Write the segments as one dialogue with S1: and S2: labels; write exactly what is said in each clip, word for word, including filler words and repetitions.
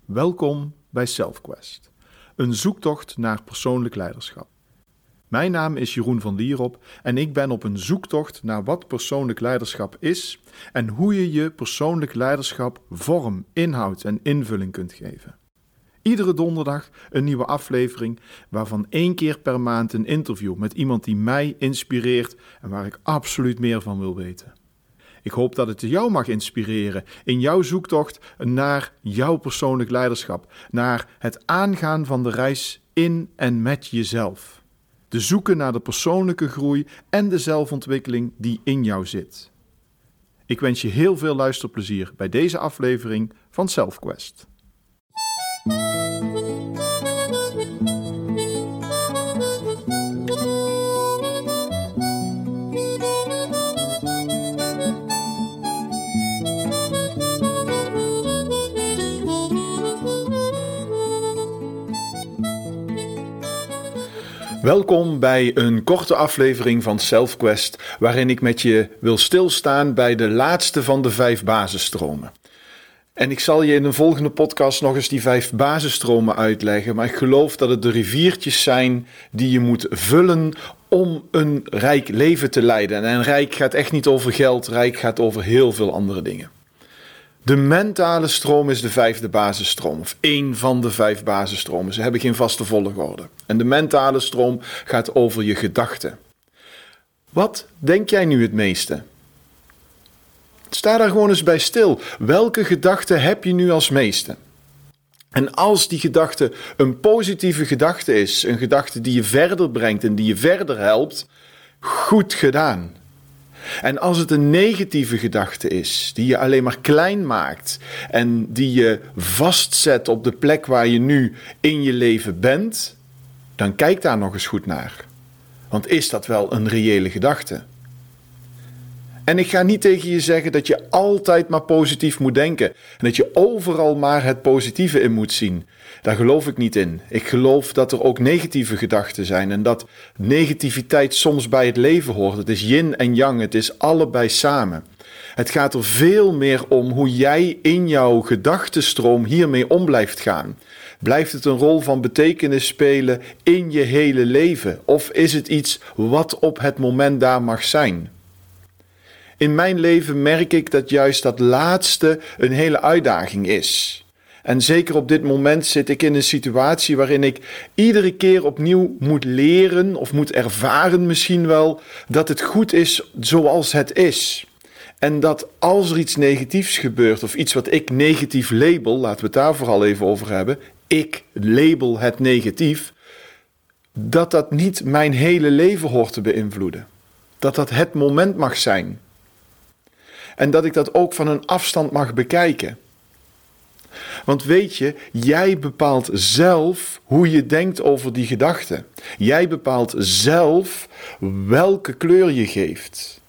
S1: Welkom bij SelfQuest, een zoektocht naar persoonlijk leiderschap. Mijn naam is Jeroen van Lierop en ik ben op een zoektocht naar wat persoonlijk leiderschap is en hoe je je persoonlijk leiderschap vorm, inhoud en invulling kunt geven. Iedere donderdag een nieuwe aflevering, waarvan één keer per maand een interview met iemand die mij inspireert en waar ik absoluut meer van wil weten. Ik hoop dat het jou mag inspireren in jouw zoektocht naar jouw persoonlijk leiderschap, naar het aangaan van de reis in en met jezelf. Te zoeken naar de persoonlijke groei en de zelfontwikkeling die in jou zit. Ik wens je heel veel luisterplezier bij deze aflevering van SelfQuest. Welkom bij een korte aflevering van SelfQuest, waarin ik met je wil stilstaan bij de laatste van de vijf basisstromen. En ik zal je in een volgende podcast nog eens die vijf basisstromen uitleggen, maar ik geloof dat het de riviertjes zijn die je moet vullen om een rijk leven te leiden. En rijk gaat echt niet over geld, rijk gaat over heel veel andere dingen. De mentale stroom is de vijfde basisstroom, of één van de vijf basisstromen. Ze hebben geen vaste volgorde. En de mentale stroom gaat over je gedachten. Wat denk jij nu het meeste? Sta daar gewoon eens bij stil. Welke gedachten heb je nu als meeste? En als die gedachte een positieve gedachte is, een gedachte die je verder brengt en die je verder helpt, goed gedaan. En als het een negatieve gedachte is, die je alleen maar klein maakt en die je vastzet op de plek waar je nu in je leven bent, dan kijk daar nog eens goed naar. Want is dat wel een reële gedachte? En ik ga niet tegen je zeggen dat je altijd maar positief moet denken en dat je overal maar het positieve in moet zien. Daar geloof ik niet in. Ik geloof dat er ook negatieve gedachten zijn en dat negativiteit soms bij het leven hoort. Het is yin en yang, het is allebei samen. Het gaat er veel meer om hoe jij in jouw gedachtenstroom hiermee om blijft gaan. Blijft het een rol van betekenis spelen in je hele leven? Of is het iets wat op het moment daar mag zijn? In mijn leven merk ik dat juist dat laatste een hele uitdaging is. En zeker op dit moment zit ik in een situatie waarin ik iedere keer opnieuw moet leren of moet ervaren misschien wel dat het goed is zoals het is. En dat als er iets negatiefs gebeurt of iets wat ik negatief label, laten we het daar vooral even over hebben, ik label het negatief, dat dat niet mijn hele leven hoort te beïnvloeden. Dat dat het moment mag zijn. En dat ik dat ook van een afstand mag bekijken. Want weet je, jij bepaalt zelf hoe je denkt over die gedachten. Jij bepaalt zelf welke kleur je geeft.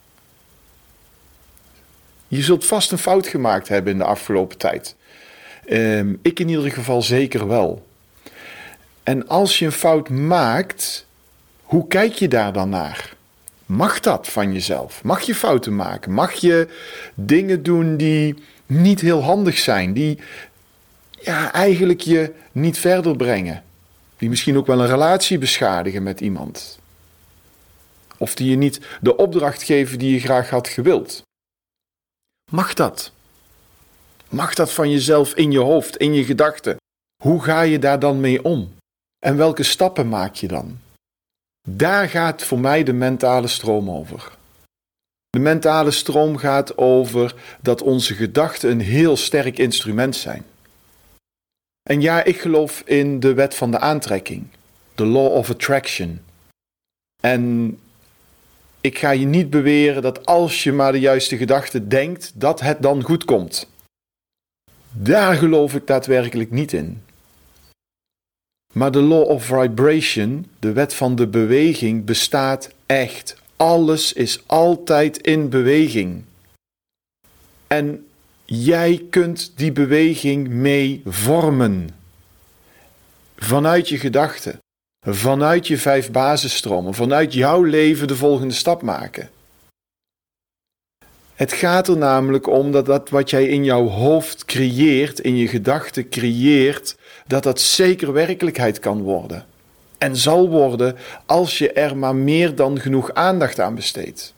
S1: Je zult vast een fout gemaakt hebben in de afgelopen tijd. Um, ik in ieder geval zeker wel. En als je een fout maakt, hoe kijk je daar dan naar? Mag dat van jezelf? Mag je fouten maken? Mag je dingen doen die niet heel handig zijn? Die ja, eigenlijk je niet verder brengen? Die misschien ook wel een relatie beschadigen met iemand? Of die je niet de opdracht geven die je graag had gewild? Mag dat? Mag dat van jezelf in je hoofd, in je gedachten? Hoe ga je daar dan mee om? En welke stappen maak je dan? Daar gaat voor mij de mentale stroom over. De mentale stroom gaat over dat onze gedachten een heel sterk instrument zijn. En ja, ik geloof in de wet van de aantrekking. The law of attraction. En ik ga je niet beweren dat als je maar de juiste gedachten denkt, dat het dan goed komt. Daar geloof ik daadwerkelijk niet in. Maar de law of vibration, de wet van de beweging, bestaat echt. Alles is altijd in beweging. En jij kunt die beweging mee vormen. Vanuit je gedachten, vanuit je vijf basisstromen, vanuit jouw leven de volgende stap maken. Het gaat er namelijk om dat dat wat jij in jouw hoofd creëert, in je gedachten creëert, dat dat zeker werkelijkheid kan worden. En zal worden als je er maar meer dan genoeg aandacht aan besteedt.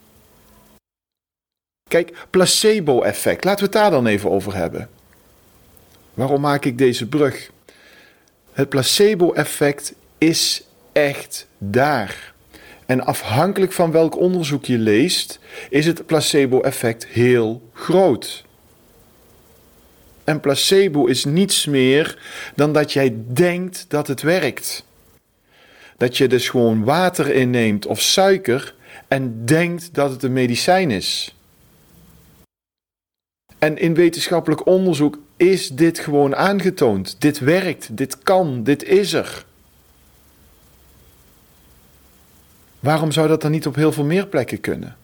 S1: Kijk, placebo-effect, laten we het daar dan even over hebben. Waarom maak ik deze brug? Het placebo-effect is echt daar. En afhankelijk van welk onderzoek je leest, is het placebo-effect heel groot. En placebo is niets meer dan dat jij denkt dat het werkt. Dat je dus gewoon water inneemt of suiker en denkt dat het een medicijn is. En in wetenschappelijk onderzoek is dit gewoon aangetoond. Dit werkt, dit kan, dit is er. Waarom zou dat dan niet op heel veel meer plekken kunnen?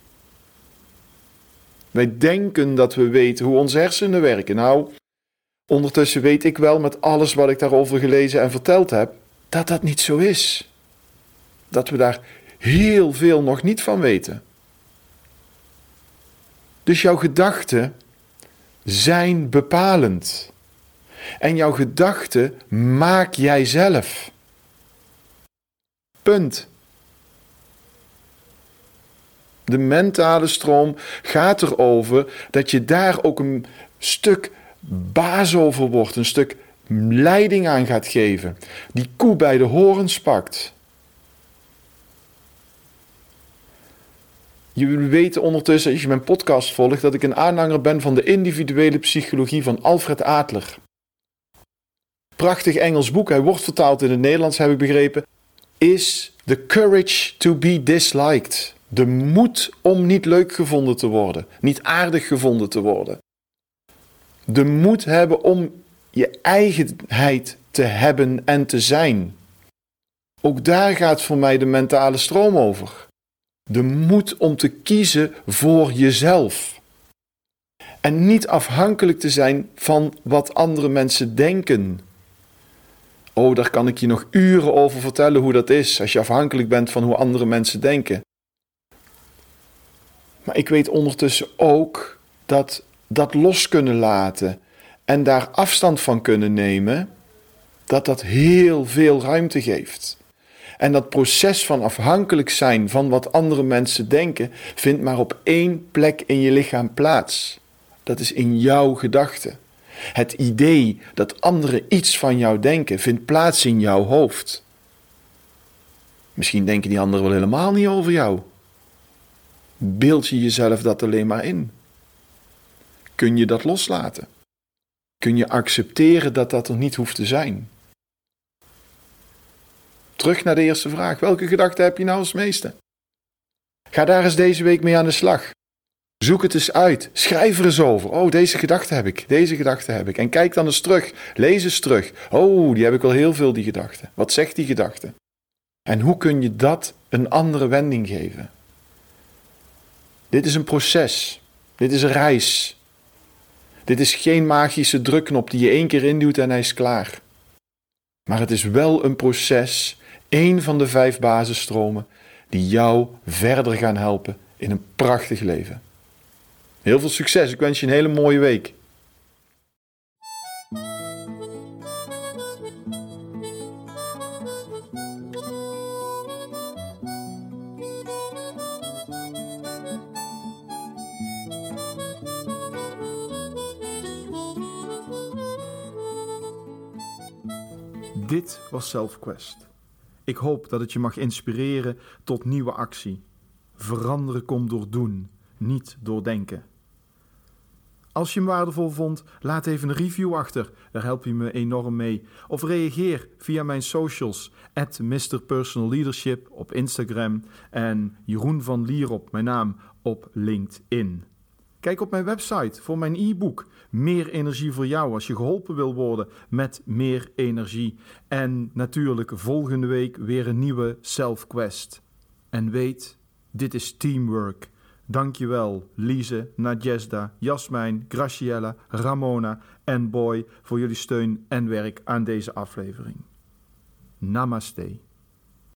S1: Wij denken dat we weten hoe onze hersenen werken. Nou, ondertussen weet ik wel met alles wat ik daarover gelezen en verteld heb, dat dat niet zo is. Dat we daar heel veel nog niet van weten. Dus jouw gedachten zijn bepalend. En jouw gedachten maak jij zelf. Punt. De mentale stroom gaat erover dat je daar ook een stuk baas over wordt, een stuk leiding aan gaat geven. Die koe bij de horens pakt. Je weet ondertussen, als je mijn podcast volgt, dat ik een aanhanger ben van de individuele psychologie van Alfred Adler. Prachtig Engels boek, hij wordt vertaald in het Nederlands, heb ik begrepen. Is The Courage to be Disliked. De moed om niet leuk gevonden te worden, niet aardig gevonden te worden. De moed hebben om je eigenheid te hebben en te zijn. Ook daar gaat voor mij de mentale stroom over. De moed om te kiezen voor jezelf. En niet afhankelijk te zijn van wat andere mensen denken. Oh, daar kan ik je nog uren over vertellen hoe dat is, als je afhankelijk bent van hoe andere mensen denken. Maar ik weet ondertussen ook dat dat los kunnen laten en daar afstand van kunnen nemen, dat dat heel veel ruimte geeft. En dat proces van afhankelijk zijn van wat andere mensen denken, vindt maar op één plek in je lichaam plaats. Dat is in jouw gedachten. Het idee dat anderen iets van jou denken, vindt plaats in jouw hoofd. Misschien denken die anderen wel helemaal niet over jou. Beeld je jezelf dat alleen maar in? Kun je dat loslaten? Kun je accepteren dat dat er niet hoeft te zijn? Terug naar de eerste vraag. Welke gedachte heb je nou als meeste? Ga daar eens deze week mee aan de slag. Zoek het eens uit. Schrijf er eens over. Oh, deze gedachte heb ik. Deze gedachte heb ik. En kijk dan eens terug. Lees eens terug. Oh, die heb ik wel heel veel, die gedachte. Wat zegt die gedachte? En hoe kun je dat een andere wending geven? Dit is een proces. Dit is een reis. Dit is geen magische drukknop die je één keer induwt en hij is klaar. Maar het is wel een proces, één van de vijf basisstromen, die jou verder gaan helpen in een prachtig leven. Heel veel succes, ik wens je een hele mooie week. Dit was SelfQuest. Ik hoop dat het je mag inspireren tot nieuwe actie. Veranderen komt door doen, niet door denken. Als je hem waardevol vond, laat even een review achter. Daar help je me enorm mee. Of reageer via mijn socials, at mister Personal Leadership op Instagram en Jeroen van Lierop, mijn naam, op LinkedIn. Kijk op mijn website voor mijn e-book Meer energie voor jou als je geholpen wil worden met meer energie. En natuurlijk volgende week weer een nieuwe SelfQuest. En weet, dit is teamwork. Dankjewel Lise, Nadjesda, Jasmijn, Graciela, Ramona en Boy voor jullie steun en werk aan deze aflevering. Namaste.